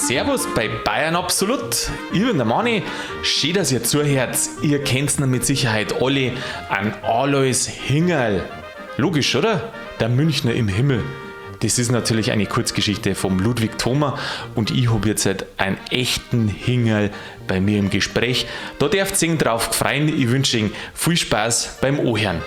Servus bei Bayern Absolut. Ich bin der Mani. Schön, dass ihr zuhört. Ihr kennt ihn mit Sicherheit alle an Alois Hingerl. Logisch, oder? Der Münchner im Himmel. Das ist natürlich eine Kurzgeschichte vom Ludwig Thoma und ich habe jetzt halt einen echten Hingerl bei mir im Gespräch. Da dürft ihr drauf freuen. Ich wünsche Ihnen viel Spaß beim Ohren.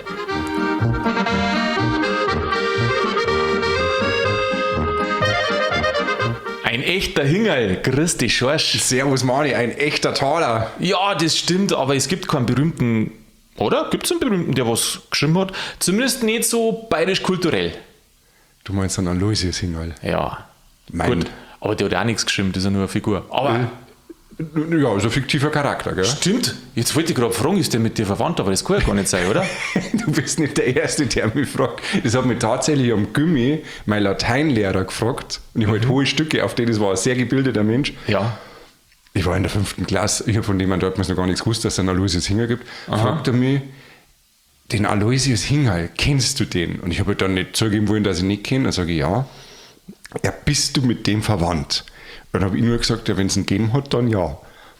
Ein echter Hingerl, grüß dich, Schorsch. Servus Mani, ein echter Taler. Ja, das stimmt, aber es gibt keinen berühmten, oder? Gibt es einen berühmten, der was geschrieben hat? Zumindest nicht so bayerisch-kulturell. Du meinst einen Aloysius Hingerl? Ja, Mein. gut. Aber der hat auch nichts geschrieben, das ist ja nur eine Figur. Aber Ja, ist ein fiktiver Charakter, gell? stimmt, jetzt wollte ich gerade fragen, ist der mit dir verwandt, aber das kann ja gar nicht sein, oder? Du bist nicht der Erste, der mich fragt. Das hat mich tatsächlich am Gimmi mein Lateinlehrer gefragt. Und ich habe halt hohe Stücke, auf die, das war ein sehr gebildeter Mensch. Ja. Ich war in der 5. Klasse, ich habe von dem dort noch gar nichts gewusst, dass es einen Aloysius Hingerl gibt. Fragt er mich, den Aloysius Hingerl, kennst du den? Und ich habe halt dann nicht zugeben wollen, dass ich nicht kenne. Dann sage ich, ja. Ja, bist du mit dem verwandt? Dann habe ich nur gesagt, ja, wenn es ihn gegeben hat, dann ja.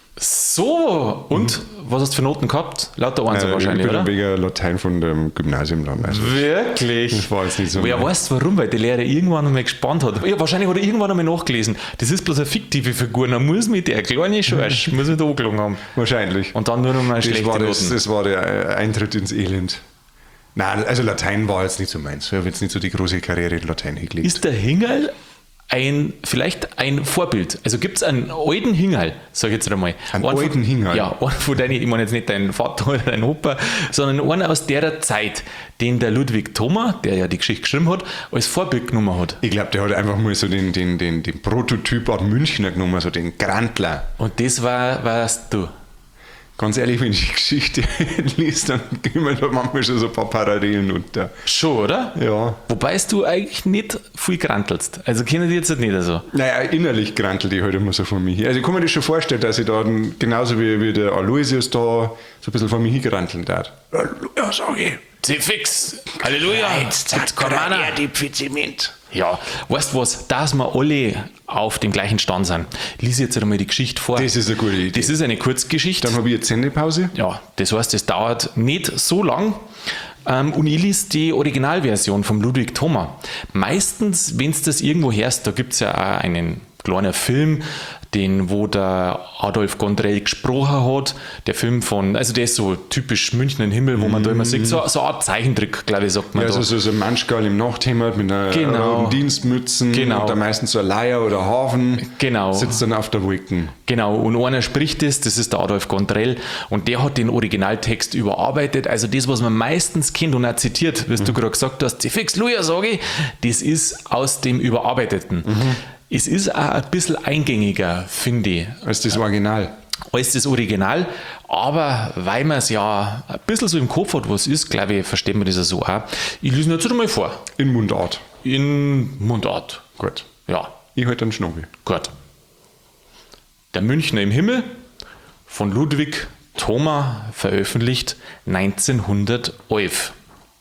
So, und was hast du für Noten gehabt? Lauter Einser wahrscheinlich, ich bin oder? wegen Latein von dem Gymnasium dann. Also Wirklich? das war jetzt nicht so. Wer weiß warum, weil der Lehrer irgendwann einmal gespannt hat. Ja, wahrscheinlich hat er irgendwann einmal nachgelesen. Das ist bloß eine fiktive Figur, dann muss mit der kleine Schorsch, muss mit angelogen haben. Wahrscheinlich. Und dann nur noch mal schlechte Noten. Das war der Eintritt ins Elend. Nein, also Latein war jetzt nicht so meins. Ich habe jetzt nicht so die große Karriere in Latein hingelegt. Ist der Hingerl vielleicht ein Vorbild? Also gibt es einen alten Hingerl, sag ich jetzt einmal. Einen alten Hingerl? Ja, einen von deinen, ich meine jetzt nicht deinen Vater oder deinen Opa, sondern einen aus der Zeit, den der Ludwig Thoma, der ja die Geschichte geschrieben hat, als Vorbild genommen hat. Ich glaube, der hat einfach mal so den Prototyp aus Münchner genommen, so den Grantler. Und das warst du. Ganz ehrlich, wenn ich die Geschichte liest, dann gehen mir da manchmal schon so ein paar Parallelen unter. Schon, oder? Ja. Wobei du eigentlich nicht viel grantelst. Also kennen die jetzt nicht so. Naja, innerlich grantelt ich halt immer so von mir her. Also ich kann mir das schon vorstellen, dass ich da dann, genauso wie der Aloysius da, so ein bisschen von mir hingeranteln darf. Ja, sag ich. C-Fix, Halleluja, Jetzt kommt er die Pfiziment. Ja, weißt du was, dass wir alle auf dem gleichen Stand sind. Lies jetzt einmal die Geschichte vor. Das ist eine gute Idee. Das ist eine Kurzgeschichte. Dann habe ich jetzt Sendepause. Ja, das heißt, es dauert nicht so lang. Und ich lese die Originalversion vom Ludwig Thoma. Meistens, wenn du das irgendwo hörst, da gibt es ja auch einen kleinen Film, wo der Adolf Gondrell gesprochen hat. Der Film von, also der ist so typisch Münchner im Himmel, wo man da immer sieht, so eine Art Zeichentrick, glaube ich, sagt man Ja, da. also so ein Manschgal im Nachthemd mit einer roten Dienstmützen Genau. und da meistens so ein Leier oder Hafen. Genau. Sitzt dann auf der Wolken. Genau, und einer spricht das ist der Adolf Gondrell und der hat den Originaltext überarbeitet. Also das, was man meistens kennt und auch zitiert, wie du gerade gesagt hast, Fix Luja, sage ich, das ist aus dem Überarbeiteten. Es ist auch ein bisschen eingängiger, finde ich, Als das Original. als das Original, aber weil man es ja ein bisschen so im Kopf hat, was ist, glaube ich, versteht man das ja so auch. Ich lese ihn jetzt einmal vor. In Mundart. In Mundart. Gut. Ja, Ich halte einen Schnabel. gut. Der Münchner im Himmel von Ludwig Thoma, veröffentlicht 1911.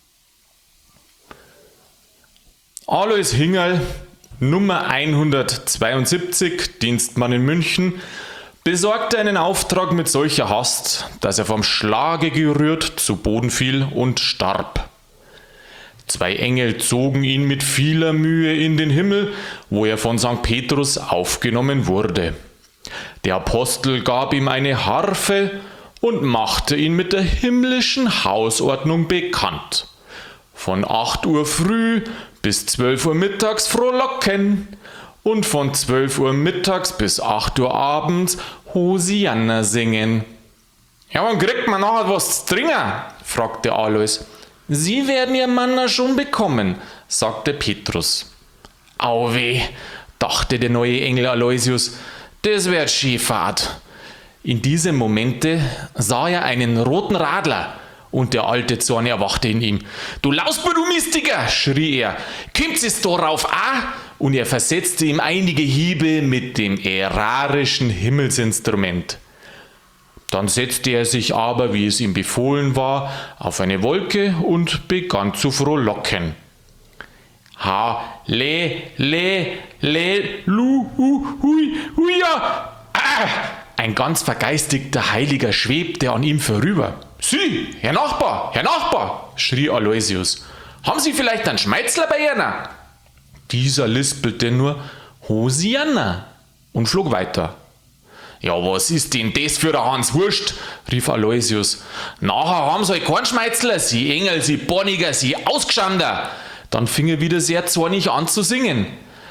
Alois Hingerl, Nummer 172, Dienstmann in München, besorgte einen Auftrag mit solcher Hast, dass er vom Schlage gerührt zu Boden fiel und starb. 2 Engel zogen ihn mit vieler Mühe in den Himmel, wo er von St. Petrus aufgenommen wurde. Der Apostel gab ihm eine Harfe und machte ihn mit der himmlischen Hausordnung bekannt. Von 8 Uhr früh bis 12 Uhr mittags frohlocken und von 12 Uhr mittags bis 8 Uhr abends Hosianna singen. Ja, wann kriegt man nachher was zu trinken? Fragte Alois. Sie werden Ihr Manna schon bekommen, sagte Petrus. Auweh, dachte der neue Engel Aloysius, das wird Skifahrt. In diesem Momente sah er einen roten Radler und der alte Zorn erwachte in ihm. Du Lausbur, du Mystiker, schrie er, kommt es darauf an? Und er versetzte ihm einige Hiebe mit dem ärarischen Himmelsinstrument. Dann setzte er sich aber, wie es ihm befohlen war, auf eine Wolke und begann zu frohlocken. Ha, le, hui, huia. Ein ganz vergeistigter Heiliger schwebte an ihm vorüber. Sie, Herr Nachbar, schrie Aloysius. Haben Sie vielleicht einen Schmeizler bei Ihnen? Dieser lispelte nur Hosianna und flog weiter. Ja, was ist denn das für ein Hans Wurst? Rief Aloysius. Nachher haben sie halt keinen Schmeizler, sie Engel, sie Bonniger, sie Ausgeschander. Dann fing er wieder sehr zornig an zu singen.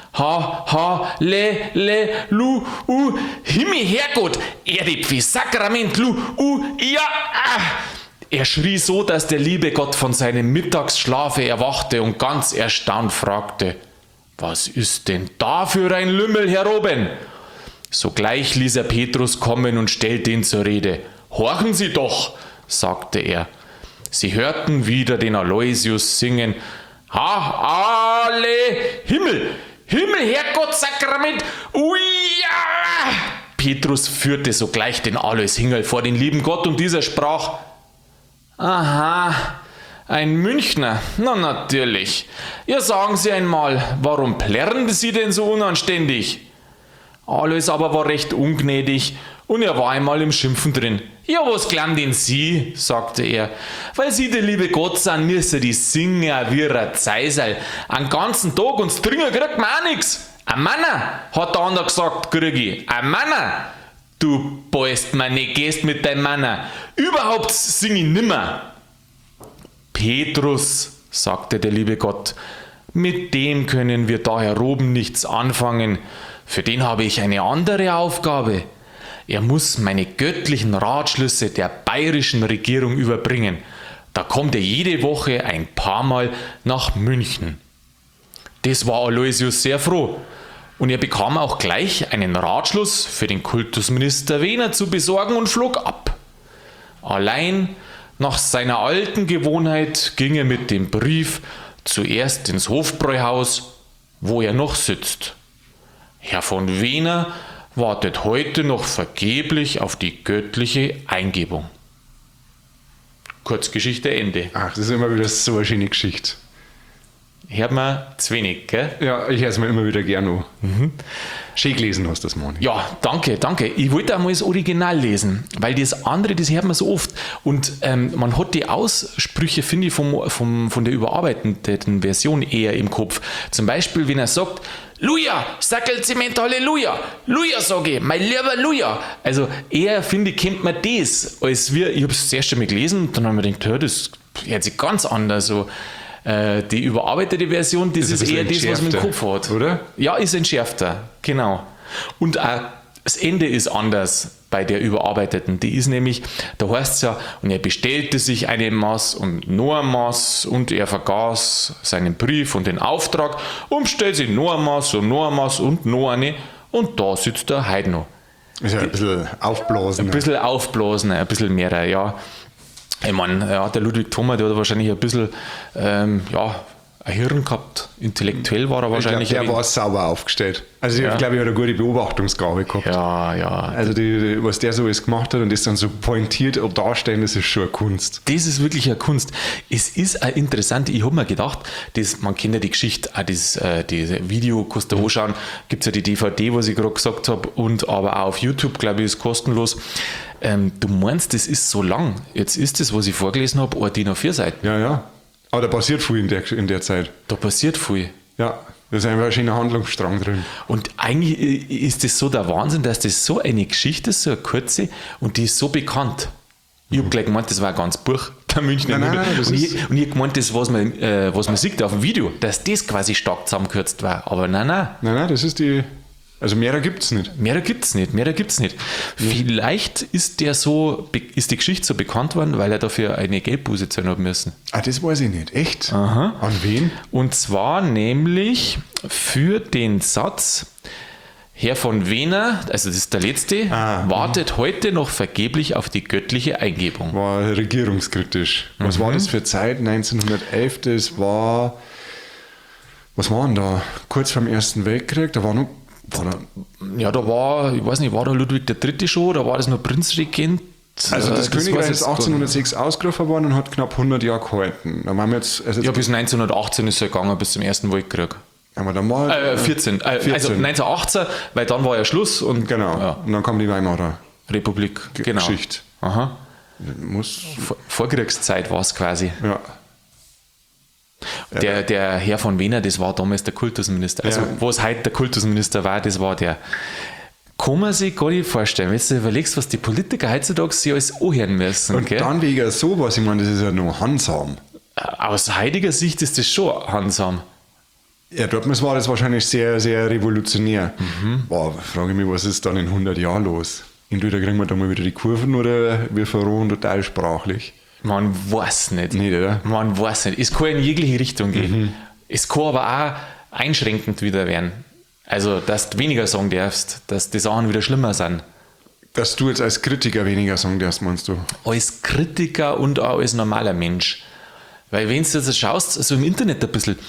Ha, le, lu, Himmel, Herrgott, Erde, Pfi, Sakrament, lu, ja, Er schrie so, dass der liebe Gott von seinem Mittagsschlafe erwachte und ganz erstaunt fragte, was ist denn da für ein Lümmel, Herr Robin? Sogleich ließ er Petrus kommen und stellte ihn zur Rede. Horchen Sie doch, sagte er. Sie hörten wieder den Aloysius singen. Ale, Himmel, Herrgott, Sakrament, ja! Petrus führte sogleich den Alois Hingerl vor den lieben Gott und dieser sprach, aha, ein Münchner, na natürlich. Ja, sagen Sie einmal, warum plärren Sie denn so unanständig? Alois aber war recht ungnädig und er war einmal im Schimpfen drin. Ja, was glauben denn Sie, sagte er, weil Sie der liebe Gott sind, müssen die Singer wie ein Zeisel. Einen ganzen Tag und Stringer kriegt man auch nix. Ein Manner, hat der andere gesagt, krieg ich. Ein Manner. Du beißt mir nicht, gehst mit deinem Manner. Überhaupt sing ich nimmer. Petrus, sagte der liebe Gott, mit dem können wir da Herr Roben nichts anfangen. Für den habe ich eine andere Aufgabe. Er muss meine göttlichen Ratschlüsse der bayerischen Regierung überbringen. Da kommt er jede Woche ein paar Mal nach München. Das war Aloysius sehr froh. Und er bekam auch gleich einen Ratschluss für den Kultusminister Wehner zu besorgen und flog ab. Allein nach seiner alten Gewohnheit ging er mit dem Brief zuerst ins Hofbräuhaus, wo er noch sitzt. Herr von Wehner wartet heute noch vergeblich auf die göttliche Eingebung. Kurzgeschichte Ende. Ach, das ist immer wieder so eine schöne Geschichte. Hört man zu wenig, gell? Ja, ich höre es mir immer wieder gerne an. Schön gelesen hast du das, Moni. Ja, danke. Ich wollte einmal das Original lesen, weil das andere, das hört man so oft. Und man hat die Aussprüche, finde ich, von der überarbeiteten Version eher im Kopf. Zum Beispiel, wenn er sagt, Luja, Sackelzement, Halleluja, Luja, sage ich, mein lieber Luja. Also eher, finde ich, kennt man das, als wir, ich habe es das erste Mal gelesen und dann haben wir gedacht, das hört sich ganz anders so. Die überarbeitete Version, das ist eher das, was man im Kopf hat. Oder? Ja, ist entschärfter, genau. Und auch das Ende ist anders bei der überarbeiteten. Die ist nämlich, da heißt es ja, und er bestellte sich eine Maß und noch ein Maß und er vergaß seinen Brief und den Auftrag und bestellt sich noch ein Maß und noch ein Maß und noch eine und da sitzt er heute noch. Ist ja ein bisschen aufblasen. Ein bisschen aufblasen, ein bisschen mehr, ja. Ich meine, ja, der Ludwig Thoma, der hat wahrscheinlich ein bisschen ein Hirn gehabt. Intellektuell war er wahrscheinlich. Ich glaube, der war sauber aufgestellt. Also ich glaube, er hat eine gute Beobachtungsgabe gehabt. Ja. Also was der so alles gemacht hat und das dann so pointiert darstellen, das ist schon eine Kunst. Das ist wirklich eine Kunst. Es ist auch interessant, ich habe mir gedacht, man kennt ja die Geschichte, auch diese Video, kannst du anschauen, gibt es ja die DVD, was ich gerade gesagt habe, und aber auch auf YouTube, glaube ich, ist kostenlos. Du meinst, das ist so lang. Jetzt ist das, was ich vorgelesen habe, eine DIN A4 Seiten. Ja. Aber da passiert viel in der Zeit. Da passiert viel. Ja, da ist einfach ein schöner Handlungsstrang drin. Und eigentlich ist das so der Wahnsinn, dass das so eine Geschichte ist, so eine kurze, und die ist so bekannt. Ich habe gleich gemeint, das war ein ganzes Buch, der Münchner Himmel. Und ich habe gemeint, das, was man sieht auf dem Video, dass das quasi stark zusammengekürzt war. Aber nein. Nein, das ist die... Also mehrer gibt es nicht. Mehrer gibt's nicht. Vielleicht ist die Geschichte so bekannt worden, weil er dafür eine Geldbuße zahlen hat müssen. Ah, das weiß ich nicht. Echt? Aha. An wen? Und zwar nämlich für den Satz, Herr von Wehner, also das ist der letzte, wartet heute noch vergeblich auf die göttliche Eingebung. War regierungskritisch. Was war das für Zeit? 1911, das war... Was war denn da? Kurz vor dem Ersten Weltkrieg, da war noch... ich weiß nicht, war da Ludwig III. Schon oder war das noch Prinzregent? Also das Königreich ist 1806 ausgerufen worden und hat knapp 100 Jahre gehalten. Da waren wir jetzt, bis 1918 ist er gegangen, bis zum Ersten Weltkrieg. Haben wir dann mal? 14. Also 1918, weil dann war ja Schluss und Genau. ja, Und dann kam die Weimarer Republik. Genau. Geschichte. Aha. Muss, Vorkriegszeit war es quasi. ja. Der Herr von Wiener, das war damals der Kultusminister. Also, Ja. was heute der Kultusminister war, das war der. Kann man sich gar nicht vorstellen, wenn du dir überlegst, was die Politiker heutzutage sich alles anhören müssen. Und gell? dann wegen sowas, ich meine, das ist ja noch handsam. Aus heutiger Sicht ist das schon handsam. Ja, damals war das wahrscheinlich sehr, sehr revolutionär. Boah, frage ich mich, was ist dann in 100 Jahren los? Entweder kriegen wir da mal wieder die Kurven oder wir verrohen total sprachlich. Man weiß nicht. Nicht, oder? Man weiß nicht. Es kann in jegliche Richtung gehen. Es kann aber auch einschränkend wieder werden. Also, dass du weniger sagen darfst, dass die Sachen wieder schlimmer sind. Dass du jetzt als Kritiker weniger sagen darfst, meinst du? Als Kritiker und auch als normaler Mensch. Weil wenn du jetzt schaust, so im Internet ein bisschen,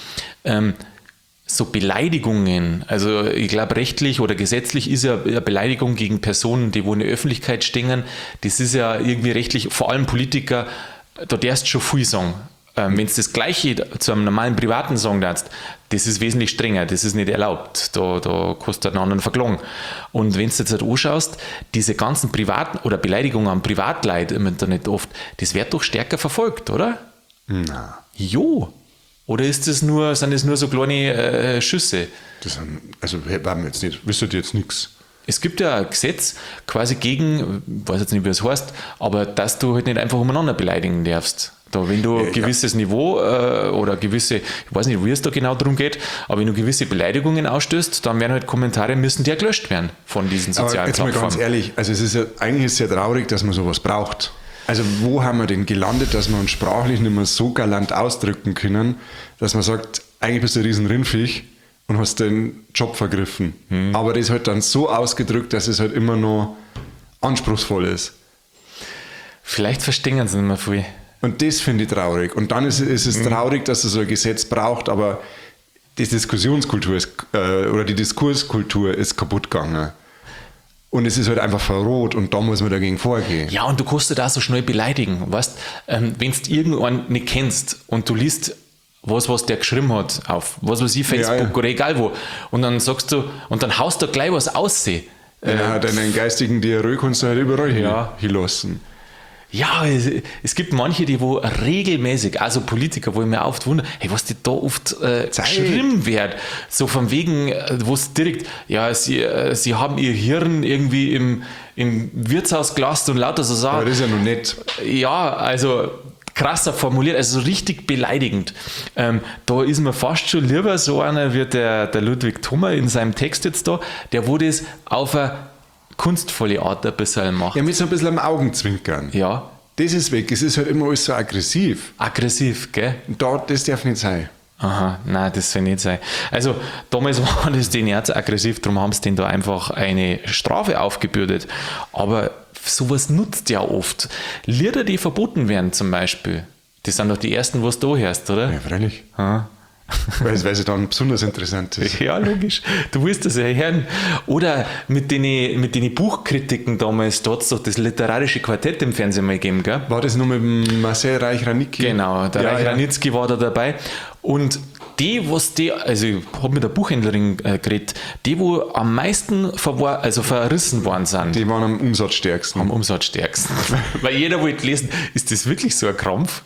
so Beleidigungen, also ich glaube rechtlich oder gesetzlich ist ja eine Beleidigung gegen Personen, die wo in der Öffentlichkeit stehen, das ist ja irgendwie rechtlich, vor allem Politiker, da darfst du schon viel sagen. Wenn du das Gleiche zu einem normalen Privaten sagen darfst, das ist wesentlich strenger, das ist nicht erlaubt, da kannst du einen anderen verklagen. Und wenn du jetzt halt anschaust, diese ganzen Privaten oder Beleidigungen an Privatleute im Internet oft, das wird doch stärker verfolgt, oder? Na, Jo. Oder sind das nur so kleine Schüsse? das sind, also werden wir jetzt nicht, wisst ihr jetzt nichts. Es gibt ja ein Gesetz quasi gegen, ich weiß jetzt nicht, wie es heißt, aber dass du halt nicht einfach umeinander beleidigen darfst. Da, wenn du ein gewisses Niveau oder gewisse, ich weiß nicht, wie es da genau darum geht, aber wenn du gewisse Beleidigungen ausstößt, dann werden halt Kommentare, müssen die ja gelöscht werden von diesen Aber sozialen jetzt mal ganz Plattformen. ehrlich, also es ist ja, eigentlich ist es ja traurig, dass man sowas braucht. Also wo haben wir denn gelandet, dass wir uns sprachlich nicht mehr so galant ausdrücken können, dass man sagt, eigentlich bist du ein riesen Rindviech und hast den Job vergriffen. Aber das halt dann so ausgedrückt, dass es halt immer noch anspruchsvoll ist. Vielleicht verstehen sie nicht mehr viel. Und das finde ich traurig. Und dann ist es traurig, dass es so ein Gesetz braucht, aber die Diskussionskultur ist, oder die Diskurskultur ist kaputt gegangen. Und es ist halt einfach verroht und da muss man dagegen vorgehen. Ja, und du kannst dich da so schnell beleidigen. Weißt, wenn du irgendwann nicht kennst und du liest was der geschrieben hat auf, was weiß ich, Facebook oder egal wo, und dann sagst du, und dann haust du gleich was aussehen. Ja, deinen geistigen Diarrhoe kannst du halt überall hinlassen. Ja, es gibt manche, die wo regelmäßig, also Politiker, wo ich mir oft wundere, hey, was die da oft geschrieben wird, so von wegen, wo es direkt, ja, sie haben ihr Hirn irgendwie im Wirtshaus gelassen und lauter so Sachen. Aber das ist ja noch nett. Ja, also krasser formuliert, also so richtig beleidigend. Da ist mir fast schon lieber so einer wie der Ludwig Thoma in seinem Text jetzt da, der wo das auf eine kunstvolle Art ein bisschen macht. Ja, mit so ein bisschen am Augenzwinkern. Ja. Das ist weg. Es ist halt immer alles so aggressiv. Aggressiv, gell? Und das darf nicht sein. Aha, nein, das soll nicht sein. Also damals war das denen jetzt aggressiv, darum haben sie denen da einfach eine Strafe aufgebürdet. Aber sowas nutzt ja oft. Lieder, die verboten werden zum Beispiel, das sind doch die ersten, was du da hörst, oder? Ja, freilich. Ah. Weil es dann besonders interessant ist. Ja, logisch. Du willst das ja hören. Oder mit den Buchkritiken damals, da hat es doch das literarische Quartett im Fernsehen mal gegeben, gell? War das nur mit dem Marcel Reich-Ranitzky? Genau, der Reich Ranitzky war da dabei. Und also ich habe mit der Buchhändlerin geredet, die, wo am meisten verrissen worden sind, Die waren am umsatzstärksten. am umsatzstärksten. Weil jeder wollte lesen, ist das wirklich so ein Krampf?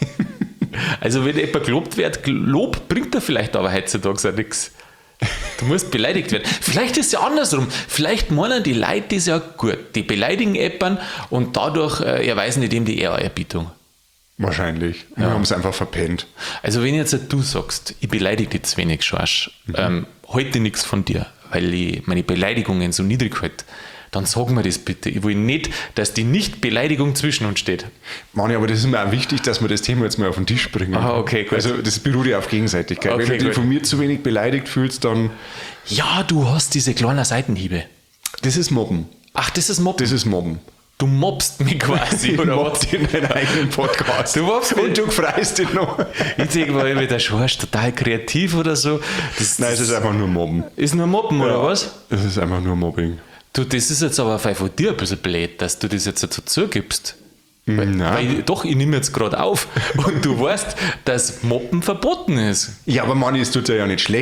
Also wenn jemand gelobt wird, Lob bringt er vielleicht aber heutzutage auch nichts. Du musst beleidigt werden. Vielleicht ist es ja andersrum. Vielleicht meinen die Leute das ja gut. Die beleidigen jemanden und dadurch erweisen die dem die Ehrerbietung. Wahrscheinlich. Wir haben es einfach verpennt. Also wenn jetzt du sagst, ich beleidige dich zu wenig, Schorsch, halte nichts von dir, weil ich meine Beleidigungen so niedrig halte, dann sag mir das bitte. Ich will nicht, dass die Nicht-Beleidigung zwischen uns steht. Mani, aber das ist mir auch wichtig, dass wir das Thema jetzt mal auf den Tisch bringen. Ah, okay, gut. Also das beruht ja auf Gegenseitigkeit. Okay, Wenn du dich gut. von mir zu wenig beleidigt fühlst, dann... Ja, du hast diese kleinen Seitenhiebe. Das ist Mobben. Ach, das ist Mobben. Das ist Mobben. Du mobst mich quasi, oder was? in deinen eigenen Podcast. Du mobst mich. Und du freust dich noch. Ich denke mal, der Schorsch total kreativ oder so. Nein, es ist einfach nur Mobben. Ist nur Mobben, oder was? Es ist einfach nur Mobbing. Du, das ist jetzt aber von dir ein bisschen blöd, dass du das jetzt so zugibst. Nein. Weil ich nehme jetzt gerade auf und du weißt, dass Mobben verboten ist. Ja, aber Manni, es tut ja nicht schlecht.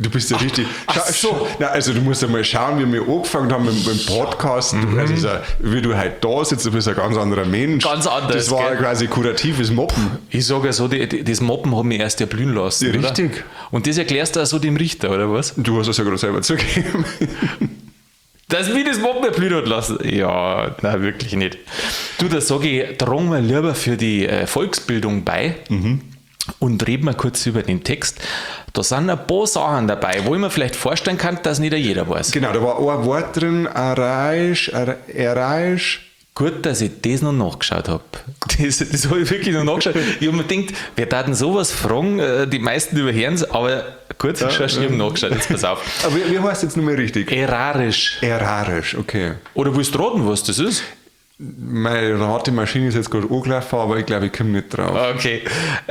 Du bist ja richtig. ach so. Also du musst ja mal schauen, wie wir angefangen haben mit dem Podcast. Also wie du halt da sitzt, du bist ein ganz anderer Mensch. Ganz anders, Das war gell? quasi kuratives Moppen. Ich sage ja so, das Moppen hat mich erst erblühen lassen. Ja, oder? richtig. Und das erklärst du auch so dem Richter, oder was? Du hast es ja gerade selber zugegeben. Dass mich das Moppen erblühen hat lassen? Ja, nein, wirklich nicht. Du, da sage ich, tragen wir lieber für die Volksbildung bei. Und reden wir kurz über den Text. Da sind ein paar Sachen dabei, wo ich mir vielleicht vorstellen kann, dass nicht jeder weiß. Genau, da war ein Wort drin, erreisch. Gut, dass ich das noch nachgeschaut habe. Das habe ich wirklich noch nachgeschaut. Ich habe mir gedacht, wer da denn sowas fragen? Die meisten überhören es, aber gut, ich habe nachgeschaut, jetzt pass auf. Aber wie heißt jetzt nochmal richtig? Errarisch. Errarisch, okay. Oder willst du raten, was das ist? Meine Ratemaschine ist jetzt gerade angelaufen, aber ich glaube, ich komme nicht drauf. Okay.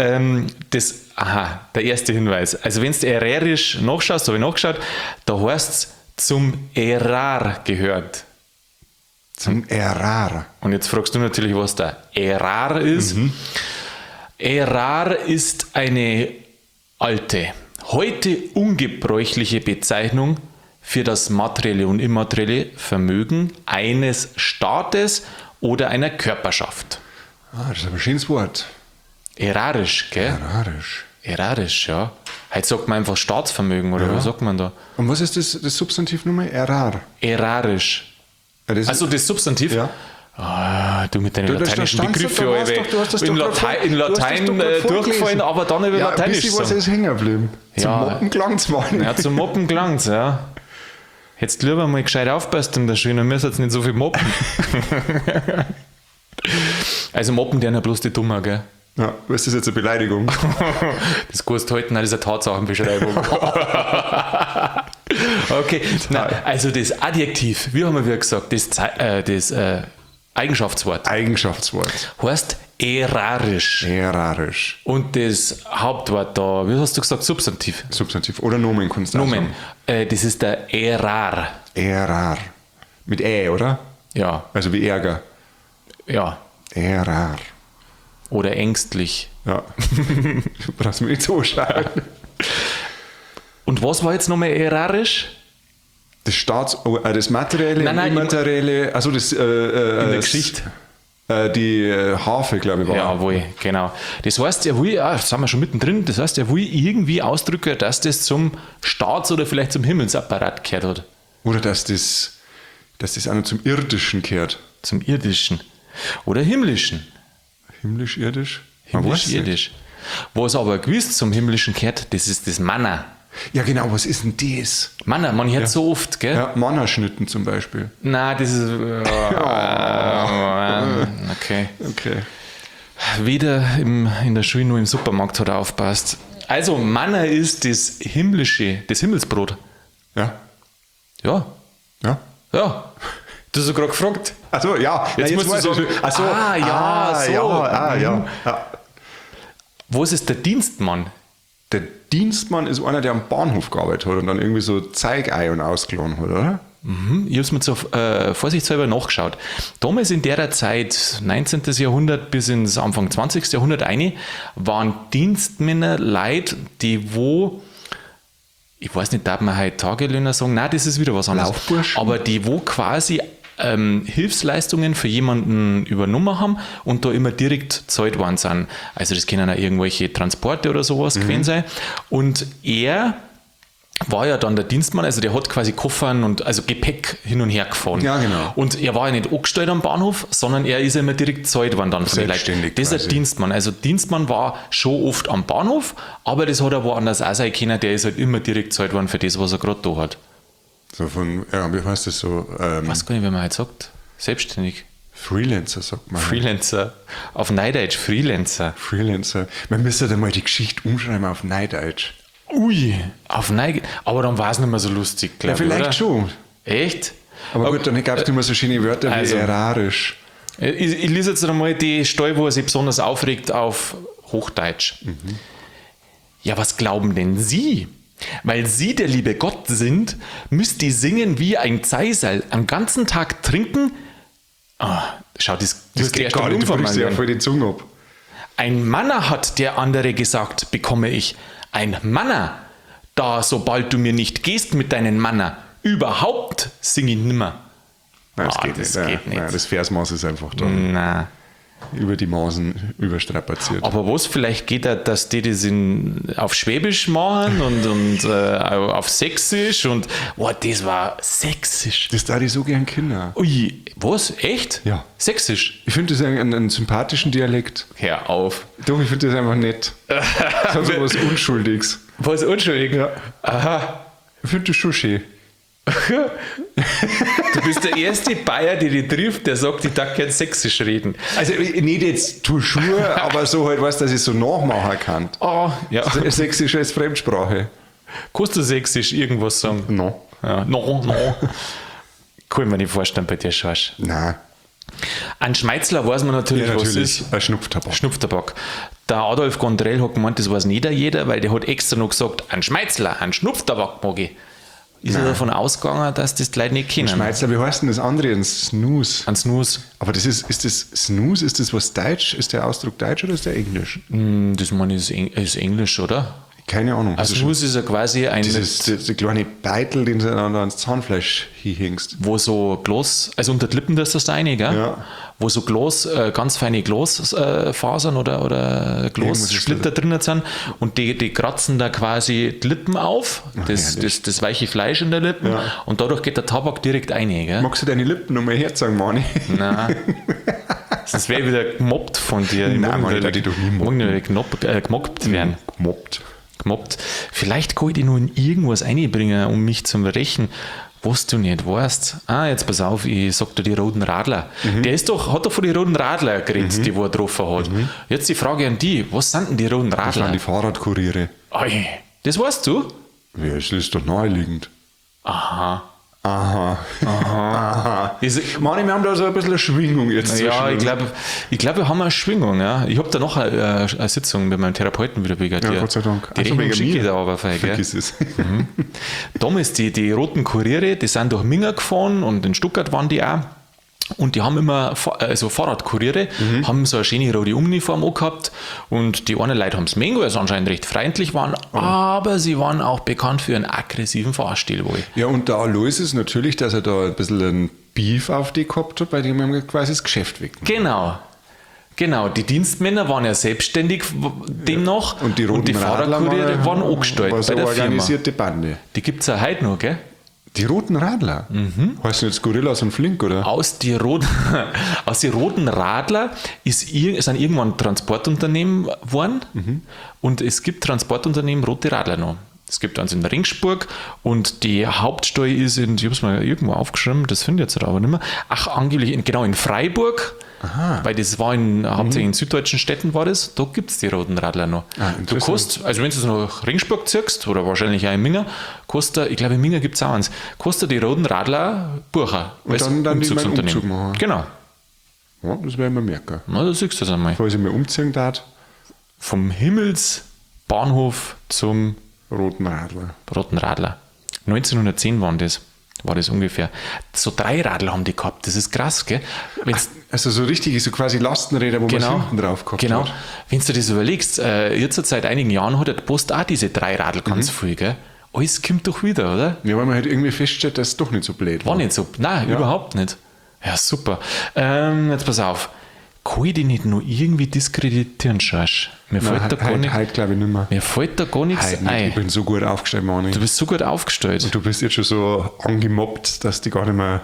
Der erste Hinweis. Also wenn du errarisch nachschaust, habe ich nachgeschaut, da heißt es zum Errar gehört. Zum Errar. Und jetzt fragst du natürlich, was der Errar ist. Errar ist eine alte, heute ungebräuchliche Bezeichnung für das materielle und immaterielle Vermögen eines Staates oder einer Körperschaft. Das ist aber ein schönes Wort. Errarisch, gell? Errarisch. Errarisch, ja. Heute sagt man einfach Staatsvermögen, oder was sagt man da? Und was ist das Substantiv nochmal? Errar. Errarisch. Ja, das Also das Substantiv? Ja. Du mit deinen lateinischen stand's Begriffen, doch, Alter. du hast das in doch grad in vor- du hast das Latein doch grad durchgefallen, vorgelesen. aber dann über Ja, Lateinisch ein bisschen was sagen. ist hängen geblieben. Zum Ja. Moppen klang's mal. Ja, zum Moppen gelangt's, ja. Jetzt lieber mal gescheit aufpassen in der Schule, dann müsst ihr jetzt nicht so viel moppen. Also moppen deren ja bloß die Dummer, gell? Ja, was ist das jetzt eine Beleidigung? Das kannst du halten, das ist eine Tatsachenbeschreibung. Okay, nein, also das Adjektiv, wie haben wir wieder gesagt, das Eigenschaftswort Eigenschaftswort. heißt errarisch. Errarisch. Und das Hauptwort da, wie hast du gesagt, Substantiv? Substantiv. Oder Nomen kannst du auch Nomen. sagen. Das ist der Errar. Errar. Mit oder? Ja, Also wie Ärger. ja. Errar. Oder ängstlich. Ja. Du brauchst mir nicht so schauen. Und was war jetzt nochmal errarisch? Das Materielle, Nein, Immaterielle, also das In der Geschichte. Die Harfe, glaube ich, war. Jawohl, genau. Das heißt, er will, das sind wir schon mittendrin, das heißt, er will irgendwie ausdrücken, dass das zum Staats- oder vielleicht zum Himmelsapparat gehört hat. Oder dass das auch noch zum Irdischen gehört. Zum Irdischen. Oder Himmlischen. Himmlisch-irdisch? Man weiß nicht. Himmlisch-irdisch. Was aber gewiss zum Himmlischen gehört, das ist das Manna. Ja, genau, was ist denn das? Manna, man hört so oft, gell? Ja, Mannerschnitten zum Beispiel. Nein, das ist. Okay. Okay. Weder in der Schule noch im Supermarkt hat er aufpasst. Also, Manna ist das Himmlische, das Himmelsbrot. Ja. Ja. Ja. Ja. Du hast ja gerade gefragt. Achso, ja. Jetzt musst du weiß ich sagen, schon. Ach so. ja. Ja. Was ist der Dienstmann? Der Dienstmann ist einer, der am Bahnhof gearbeitet hat und dann irgendwie so Zeigeiern ausgeladen hat, oder? Ich habe es mir zur vorsichtshalber nachgeschaut. Damals in der Zeit, 19. Jahrhundert bis ins Anfang 20. Jahrhundert waren Dienstmänner Leute, die ich weiß nicht, darf man heute Tagelöhner sagen? Nein, das ist wieder was anderes. Laufburschen? Aber die quasi Hilfsleistungen für jemanden übernommen haben und da immer direkt gezahlt worden sind. Also das können auch irgendwelche Transporte oder sowas gewesen sein. Und er war ja dann der Dienstmann, also der hat quasi Koffern und also Gepäck hin und her gefahren. Ja, genau. Und er war ja nicht angestellt am Bahnhof, sondern er ist ja immer direkt gezahlt worden dann von den Leuten. Selbstständig Das ist quasi. ein Dienstmann. Also Dienstmann war schon oft am Bahnhof, aber das hat er woanders auch sein können, der ist halt immer direkt gezahlt worden für das, was er gerade da hat. So von, ja, wie heißt das so? Ich weiß gar nicht, wie man halt sagt. Selbstständig. Freelancer, sagt man. Freelancer. Auf Neudeutsch Freelancer. Freelancer. Man müsste da mal die Geschichte umschreiben auf Neudeutsch. Ui, auf Neudeutsch. Aber dann war es nicht mehr so lustig, Ja, glaube ich, vielleicht oder? schon. Echt? Aber gut, dann gab es immer so schöne Wörter also- wie errarisch. Ich lese jetzt einmal die Stelle, wo er sich besonders aufregt, auf Hochdeutsch. Ja, was glauben denn Sie? Weil Sie der liebe Gott sind, müsst ihr singen wie ein Zeisel, am ganzen Tag trinken. Schau, das geht gar nicht, du brichst ja voll die Zunge ab. Ein Manner hat der andere gesagt, bekomme ich. Ein Manner. Da, sobald du mir nicht gehst mit deinen Manner, überhaupt sing ich nimmer. Nein, das Ah, geht das nicht. geht nicht. Nein, das Versmaß ist einfach da. Na. Über die Maßen überstrapaziert. Aber was vielleicht geht, dass die das auf Schwäbisch machen und auf Sächsisch und das war Sächsisch. Das da ich so gern Kinder. Ui, was? Echt? Ja. Sächsisch? Ich finde das einen sympathischen Dialekt. Hör auf. Doch, ich finde das einfach nett. Das hat so was Unschuldiges. Was unschuldig? Ja. Aha. Ich finde das schon schön. Du bist der erste Bayer, der dich trifft, der sagt, ich darf kein Sächsisch reden. Also nicht jetzt toujours, aber so halt, weißt, dass ich so nachmachen kann. Oh, ja. Sächsisch als Fremdsprache. Kannst du Sächsisch irgendwas sagen? No. Ja, no. Kann ich mir nicht vorstellen bei dir, Schorsch. Nein. An Schmeizler weiß man natürlich, Ja, was natürlich. ist. Ein Schnupftabak. Schnupftabak. Der Adolf Gondrell hat gemeint, das weiß nicht jeder, weil der hat extra noch gesagt, ein Schmeizler, ein Schnupftabak mag ich. Ist er davon ausgegangen, dass das die Leute nicht kennen? Schmeizler, wie heißt denn das andere? Ein Snooze. Ein Snooze. Aber das ist das Snooze, ist das was Deutsch? Ist der Ausdruck Deutsch oder ist der Englisch? Das meine ich ist Englisch, oder? Keine Ahnung. Ein Snooze ist ja quasi ein, der kleine Beitel, den du dann ans Zahnfleisch hinhängst. wo so Glas, also unter die Lippen das ist das eine, gell? Ja. Wo so Glas, ganz feine Glasfasern oder Glassplitter drin sind und die kratzen da quasi die Lippen auf, das weiche Fleisch in der Lippen und dadurch geht der Tabak direkt rein, gell? Magst du deine Lippen nochmal herzeigen, Mani? Nein. Das wäre wieder gemobbt von dir. Nein, Mann, ich darf dich doch nie mobben. Gemobbt werden. Gemobbt. Vielleicht kann ich dich nur in irgendwas einbringen, um mich zum Rächen, was du nicht weißt. Jetzt pass auf, ich sag dir die Roten Radler. Der hat doch von den Roten Radler geredet, die wo er getroffen hat. Jetzt die Frage an die, was sind denn die Roten Das waren Radler? die Fahrradkuriere. Oi, das weißt du? Ja, das ist doch naheliegend. Aha. Mani, wir haben da so ein bisschen eine Schwingung jetzt. Ja, zwischen ich glaube, wir haben eine Schwingung. Ja. Ich habe da noch eine Sitzung mit meinem Therapeuten wieder wegen Ja, dir. Gott sei Dank. Die Also Rechnung wegen schicke ich mir. da aber fein, gell? Vergiss es. Damals die Roten Kuriere, die sind durch Minga gefahren und in Stuttgart waren die auch. Und die haben immer, also Fahrradkuriere, haben so eine schöne rote Uniform auch gehabt. Und die einen Leute haben es mögen, weil sie anscheinend recht freundlich waren, aber sie waren auch bekannt für einen aggressiven Fahrstil wohl. Ja, und der Alois ist natürlich, dass er da ein bisschen ein Beef auf die gehabt hat, bei dem er quasi das Geschäft weg. Genau, die Dienstmänner waren ja selbstständig demnach Und die Roten Fahrradkuriere waren angestellt war so bei der Firma. organisierte Bande. Die gibt es ja heute noch, gell? Die Roten Radler? Heißen jetzt Gorillas und Flink, oder? Aus die Roten Radler sind irgendwann Transportunternehmen geworden und es gibt Transportunternehmen Rote Radler noch. Es gibt eins in Ringsburg und die Hauptstelle ist ich habe es mal irgendwo aufgeschrieben, das finde ich jetzt aber nicht mehr. Angeblich in Freiburg, weil das war hauptsächlich in süddeutschen Städten war das, da gibt es die Roten Radler noch. Du kannst, also wenn du es nach Ringsburg ziehst, oder wahrscheinlich auch in Minga, ich glaube in Minga gibt es auch eins, kostet die Roten Radler Bucher. Und dann die meinen Umzug machen. Genau. Ja, das werden wir merken. Na, da siehst du das einmal. Falls ich mir umziehen darf, Vom Himmelsbahnhof zum Roten Radler. Roten Radler. 1910 war das ungefähr. So 3 Radler haben die gehabt. Das ist krass, gell? Also so richtig, so quasi Lastenräder, wo man hinten drauf gehabt Genau. hat. Wenn du dir das überlegst, jetzt seit einigen Jahren hat der Post auch diese 3 Radl ganz viel, gell? Alles kommt doch wieder, oder? Ja, weil man halt irgendwie feststellt, dass es doch nicht so blöd War nicht so. Nein, überhaupt nicht. Ja, super. Jetzt pass auf. Kann ich die nicht nur irgendwie diskreditieren, Schorsch? Mir fällt da gar Heute glaube ich nicht mehr. Mir fällt da gar nichts Heute nicht. ein. Ich bin so gut aufgestellt, Mani. Du bist so gut aufgestellt. Und du bist jetzt schon so angemobbt, dass du gar nicht mehr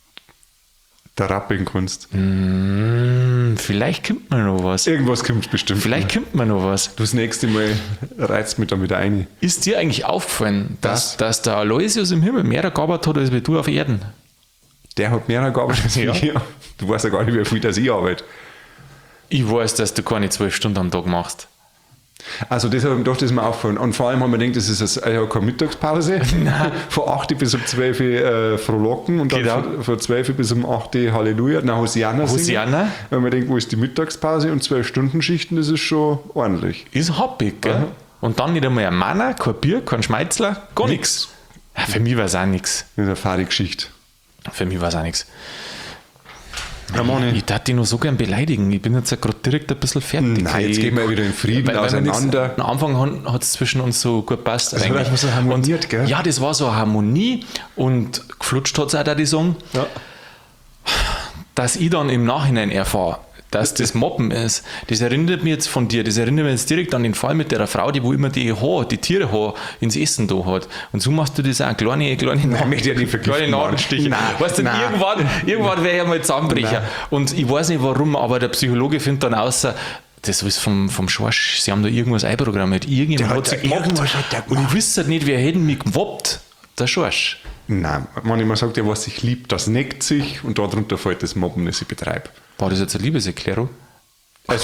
da rappeln kannst. Vielleicht kommt mir noch was. Irgendwas kommt bestimmt. Vielleicht kommt mir noch was. Du das nächste Mal reizt mich da wieder ein. Ist dir eigentlich aufgefallen, dass der Aloysius im Himmel mehr gearbeitet hat als wie du auf Erden? Der hat mehr gearbeitet als Ja. ich. Du weißt ja gar nicht, wie viel das ich arbeite. Ich weiß, dass du keine 12 Stunden am Tag machst. Also das habe ich gedacht, das ist mir aufgefallen. Und vor allem haben wir gedacht, das ist keine Mittagspause. Von 8 bis um 12 Frohlocken und dann Genau. von 12 bis um 8 Halleluja, dann Hosianna singen. Hosianna. Wenn man denkt, wo ist die Mittagspause und 12-Stunden-Schichten, das ist schon ordentlich. Ist happig, gell? Aha. Und dann nicht einmal ein Manner, kein Bier, kein Schmeizler, gar nichts. Ja, für mich war es auch nichts. Das ist eine fahre Geschichte. Für mich war es auch nichts. Ja, Mann, Ich darf dich noch so gern beleidigen. Ich bin jetzt ja gerade direkt ein bisschen fertig. Nein, jetzt gehen wir wieder in Frieden auseinander. Am Anfang hat es zwischen uns so gut gepasst. Das war so harmoniert, gell? Ja, das war so eine Harmonie und geflutscht hat es auch, da die sagen. Ja. Dass ich dann im Nachhinein erfahre, dass das Mobben ist, das erinnert mich jetzt von dir, das erinnert mich jetzt direkt an den Fall mit der Frau, die wo immer die Tiere ins Essen da hat. Und so machst du das auch, kleine Nadelstiche. Weißt du, irgendwann wäre ich mal Zahnbrecher. Nein. Und ich weiß nicht warum, aber der Psychologe findet dann außer, das ist vom Schorsch, sie haben da irgendwas einprogrammiert. Irgendjemand hat sich gemobbt. Und ich wüsste nicht, wer hätte mich gemobbt. Der Schorsch. Nein, man sagt ja, was sich liebt, das neckt sich und darunter fällt das Mobben, das ich betreibe. War das jetzt eine Liebeserklärung? Also,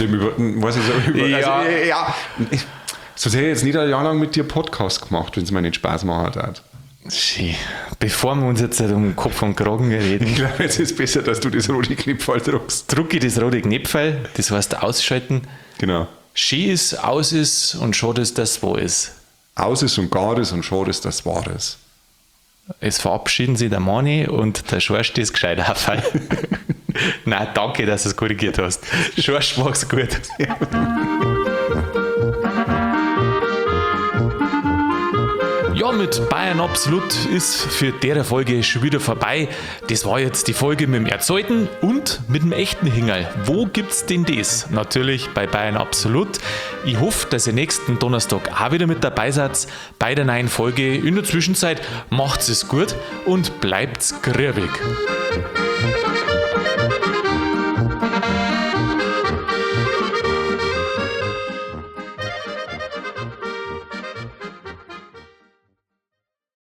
so hätte ich jetzt nicht ein Jahr lang mit dir Podcast gemacht, wenn es mir nicht Spaß machen hat. Schön. Bevor wir uns jetzt um Kopf und Kragen reden. Ich glaube, jetzt ist es besser, dass du das rote Knipfel druckst. Drucke ich das rote Knipfel, das heißt ausschalten. Genau. Schön ist, aus ist und schade ist, dass es wahr ist. Aus ist und gar ist und schade ist, dass es wahr ist. Es verabschieden sich der Mani und der Schorsch ist gescheit auf. Nein, danke, dass du es korrigiert hast. Schorsch, mach's gut. Ja, mit Bayern Absolut ist für der Folge schon wieder vorbei. Das war jetzt die Folge mit dem Erzeugten und mit dem echten Hingerl. Wo gibt's denn das? Natürlich bei Bayern Absolut. Ich hoffe, dass ihr nächsten Donnerstag auch wieder mit dabei seid bei der neuen Folge. In der Zwischenzeit macht's es gut und bleibt's grübig.